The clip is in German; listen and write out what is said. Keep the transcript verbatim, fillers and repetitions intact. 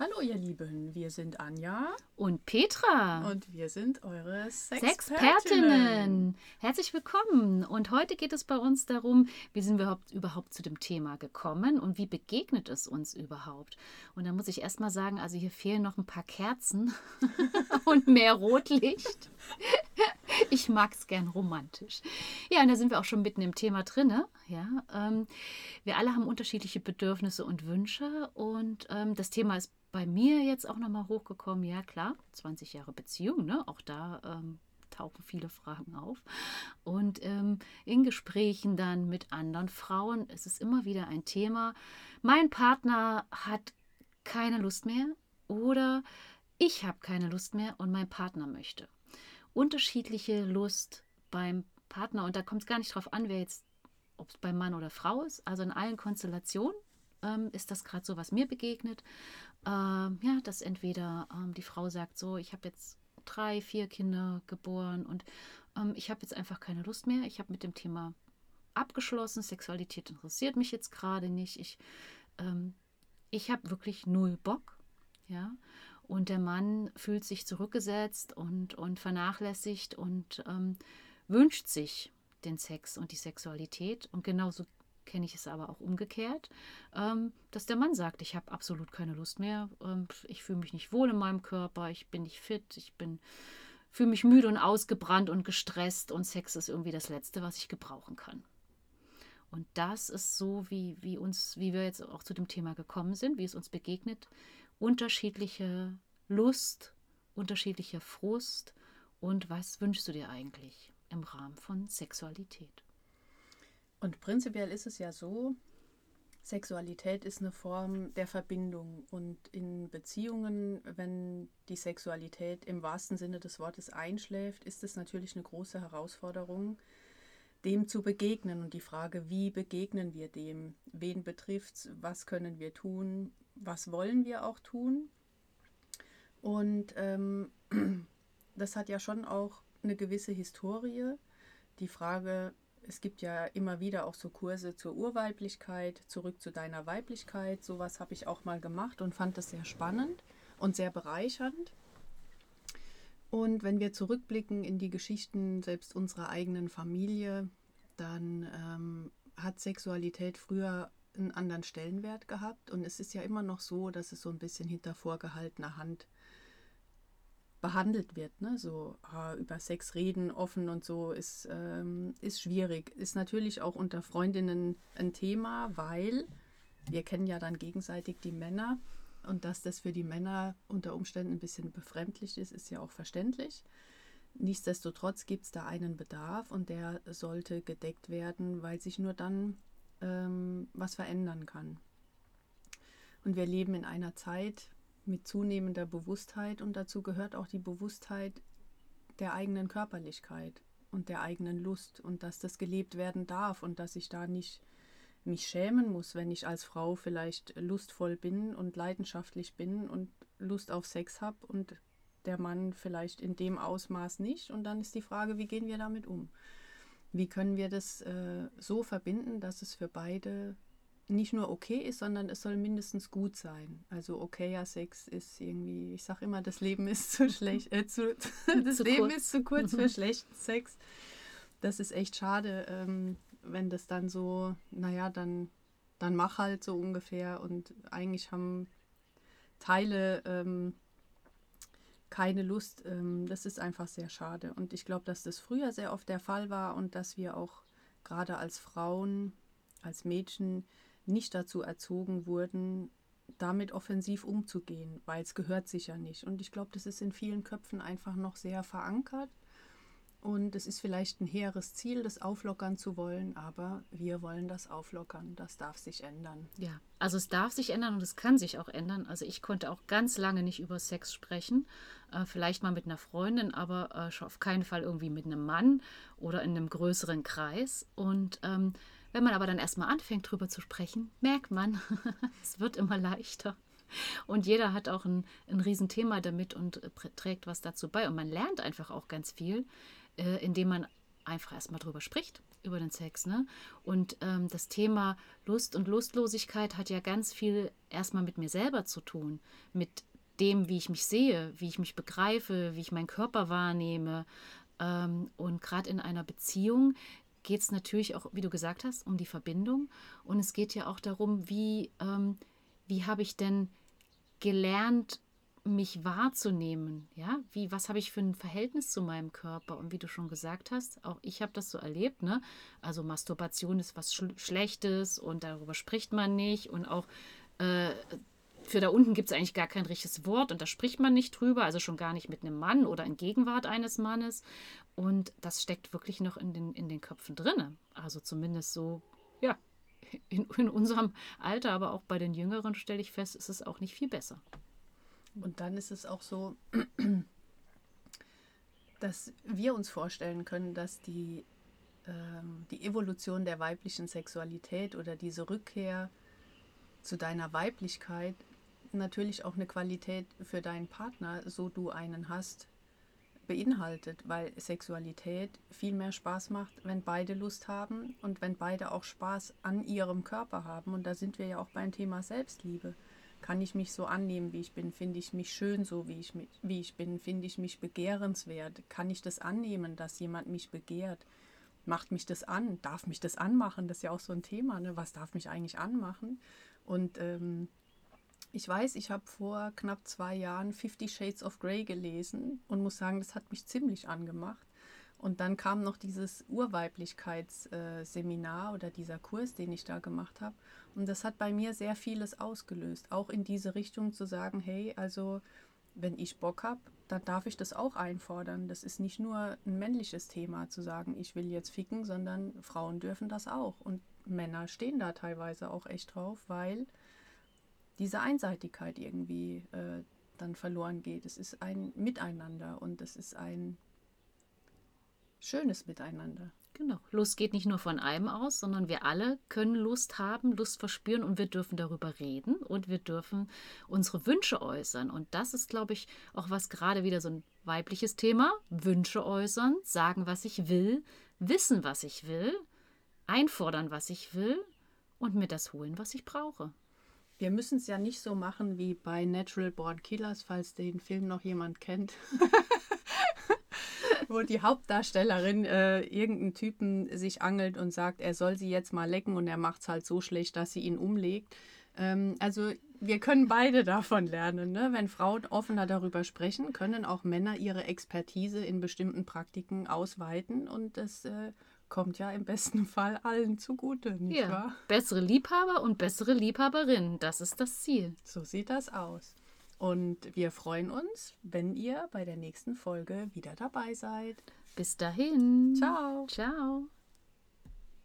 Hallo ihr Lieben, wir sind Anja Und Petra, und wir sind eure Sexpertinnen. Sexpertinnen. Herzlich willkommen. Und heute geht es bei uns darum, wie sind wir überhaupt, überhaupt zu dem Thema gekommen und wie begegnet es uns überhaupt. Und da muss ich erst mal sagen, also hier fehlen noch ein paar Kerzen und mehr Rotlicht. Ich mag es gern romantisch. Ja, und da sind wir auch schon mitten im Thema drin. Ja, ähm, wir alle haben unterschiedliche Bedürfnisse und Wünsche. Und ähm, das Thema ist bei mir jetzt auch nochmal hochgekommen. Ja, klar, zwanzig Jahre Beziehung, ne? Auch da ähm, tauchen viele Fragen auf. Und ähm, in Gesprächen dann mit anderen Frauen ist es immer wieder ein Thema. Mein Partner hat keine Lust mehr oder ich habe keine Lust mehr und mein Partner möchte. Unterschiedliche Lust beim Partner und da kommt es gar nicht drauf an, wer jetzt, ob es beim Mann oder Frau ist. Also in allen Konstellationen ähm, ist das gerade so, was mir begegnet. Ähm, ja, dass entweder ähm, die Frau sagt so, ich habe jetzt drei, vier Kinder geboren und ähm, ich habe jetzt einfach keine Lust mehr. Ich habe mit dem Thema abgeschlossen. Sexualität interessiert mich jetzt gerade nicht. Ich, ähm, ich habe wirklich null Bock. Ja. Und der Mann fühlt sich zurückgesetzt und, und vernachlässigt und ähm, wünscht sich den Sex und die Sexualität. Und genauso kenne ich es aber auch umgekehrt, ähm, dass der Mann sagt, ich habe absolut keine Lust mehr, ähm, ich fühle mich nicht wohl in meinem Körper, ich bin nicht fit, ich bin fühle mich müde und ausgebrannt und gestresst und Sex ist irgendwie das Letzte, was ich gebrauchen kann. Und das ist so, wie, wie, uns, wie wir jetzt auch zu dem Thema gekommen sind, wie es uns begegnet. Unterschiedliche Lust, unterschiedlicher Frust und was wünschst du dir eigentlich im Rahmen von Sexualität? Und prinzipiell ist es ja so, Sexualität ist eine Form der Verbindung und in Beziehungen, wenn die Sexualität im wahrsten Sinne des Wortes einschläft, ist es natürlich eine große Herausforderung, dem zu begegnen und die Frage, wie begegnen wir dem, wen betrifft es, was können wir tun, was wollen wir auch tun. Und ähm, das hat ja schon auch eine gewisse Historie. Die Frage, es gibt ja immer wieder auch so Kurse zur Urweiblichkeit, zurück zu deiner Weiblichkeit. Sowas habe ich auch mal gemacht und fand das sehr spannend und sehr bereichernd. Und wenn wir zurückblicken in die Geschichten selbst unserer eigenen Familie, dann ähm, hat Sexualität früher einen anderen Stellenwert gehabt. Und es ist ja immer noch so, dass es so ein bisschen hinter vorgehaltener Hand behandelt wird. Ne? So ah, über Sex reden, offen und so ist, ähm, ist schwierig. Ist natürlich auch unter Freundinnen ein Thema, weil wir kennen ja dann gegenseitig die Männer. Und dass das für die Männer unter Umständen ein bisschen befremdlich ist, ist ja auch verständlich. Nichtsdestotrotz gibt es da einen Bedarf und der sollte gedeckt werden, weil sich nur dann ähm, was verändern kann. Und wir leben in einer Zeit mit zunehmender Bewusstheit und dazu gehört auch die Bewusstheit der eigenen Körperlichkeit und der eigenen Lust und dass das gelebt werden darf und dass ich da nicht mich schämen muss, wenn ich als Frau vielleicht lustvoll bin und leidenschaftlich bin und Lust auf Sex habe und der Mann vielleicht in dem Ausmaß nicht. Und dann ist die Frage, wie gehen wir damit um? Wie können wir das äh, so verbinden, dass es für beide nicht nur okay ist, sondern es soll mindestens gut sein. Also okayer Sex ist irgendwie, ich sage immer, das Leben ist zu schlecht, äh, zu, das Zu Leben kurz. ist zu kurz für schlechten Sex. Das ist echt schade, ähm, wenn das dann so, naja, dann, dann mach halt so ungefähr und eigentlich haben Teile ähm, keine Lust. Ähm, das ist einfach sehr schade. Und ich glaube, dass das früher sehr oft der Fall war und dass wir auch gerade als Frauen, als Mädchen nicht dazu erzogen wurden, damit offensiv umzugehen, weil es gehört sich ja nicht. Und ich glaube, das ist in vielen Köpfen einfach noch sehr verankert. Und es ist vielleicht ein hehres Ziel, das auflockern zu wollen, aber wir wollen das auflockern. Das darf sich ändern. Ja, also es darf sich ändern und es kann sich auch ändern. Also ich konnte auch ganz lange nicht über Sex sprechen. Äh, vielleicht mal mit einer Freundin, aber äh, schon auf keinen Fall irgendwie mit einem Mann oder in einem größeren Kreis. Und ähm, wenn man aber dann erstmal anfängt, drüber zu sprechen, merkt man, es wird immer leichter. Und jeder hat auch ein, ein Riesenthema damit und äh, trägt was dazu bei. Und man lernt einfach auch ganz viel, äh, indem man einfach erstmal drüber spricht, über den Sex. Ne? Und ähm, das Thema Lust und Lustlosigkeit hat ja ganz viel erstmal mit mir selber zu tun, mit dem, wie ich mich sehe, wie ich mich begreife, wie ich meinen Körper wahrnehme. Ähm, und gerade in einer Beziehung geht es natürlich auch, wie du gesagt hast, um die Verbindung. Und es geht ja auch darum, wie, ähm, wie habe ich denn gelernt, mich wahrzunehmen, ja, wie, was habe ich für ein Verhältnis zu meinem Körper und wie du schon gesagt hast, auch ich habe das so erlebt, ne, also Masturbation ist was Sch- Schlechtes und darüber spricht man nicht und auch äh, für da unten gibt es eigentlich gar kein richtiges Wort und da spricht man nicht drüber, also schon gar nicht mit einem Mann oder in Gegenwart eines Mannes und das steckt wirklich noch in den, in den Köpfen drinne, also zumindest so, ja, in, in unserem Alter, aber auch bei den Jüngeren stelle ich fest, ist es auch nicht viel besser. Und dann ist es auch so, dass wir uns vorstellen können, dass die, ähm, die Evolution der weiblichen Sexualität oder diese Rückkehr zu deiner Weiblichkeit natürlich auch eine Qualität für deinen Partner, so du einen hast, beinhaltet, weil Sexualität viel mehr Spaß macht, wenn beide Lust haben und wenn beide auch Spaß an ihrem Körper haben. Und da sind wir ja auch beim Thema Selbstliebe. Kann ich mich so annehmen, wie ich bin? Finde ich mich schön, so wie ich, wie ich bin? Finde ich mich begehrenswert? Kann ich das annehmen, dass jemand mich begehrt? Macht mich das an? Darf mich das anmachen? Das ist ja auch so ein Thema. Ne? Was darf mich eigentlich anmachen? Und ähm, ich weiß, ich habe vor knapp zwei Jahren Fifty Shades of Grey gelesen und muss sagen, das hat mich ziemlich angemacht. Und dann kam noch dieses Urweiblichkeitsseminar oder dieser Kurs, den ich da gemacht habe. Und das hat bei mir sehr vieles ausgelöst. Auch in diese Richtung zu sagen, hey, also wenn ich Bock habe, dann darf ich das auch einfordern. Das ist nicht nur ein männliches Thema zu sagen, ich will jetzt ficken, sondern Frauen dürfen das auch. Und Männer stehen da teilweise auch echt drauf, weil diese Einseitigkeit irgendwie äh, dann verloren geht. Es ist ein Miteinander und es ist ein schönes Miteinander. Genau. Lust geht nicht nur von einem aus, sondern wir alle können Lust haben, Lust verspüren und wir dürfen darüber reden und wir dürfen unsere Wünsche äußern. Und das ist, glaube ich, auch was gerade wieder so ein weibliches Thema. Wünsche äußern, sagen, was ich will, wissen, was ich will, einfordern, was ich will und mir das holen, was ich brauche. Wir müssen es ja nicht so machen wie bei Natural Born Killers, falls den Film noch jemand kennt. Wo die Hauptdarstellerin äh, irgendeinen Typen sich angelt und sagt, er soll sie jetzt mal lecken und er macht es halt so schlecht, dass sie ihn umlegt. Ähm, also wir können beide davon lernen. Ne? Wenn Frauen offener darüber sprechen, können auch Männer ihre Expertise in bestimmten Praktiken ausweiten und das äh, kommt ja im besten Fall allen zugute, nicht Ja, wahr? bessere Liebhaber und bessere Liebhaberinnen, das ist das Ziel. So sieht das aus. Und wir freuen uns, wenn ihr bei der nächsten Folge wieder dabei seid. Bis dahin. Ciao. Ciao.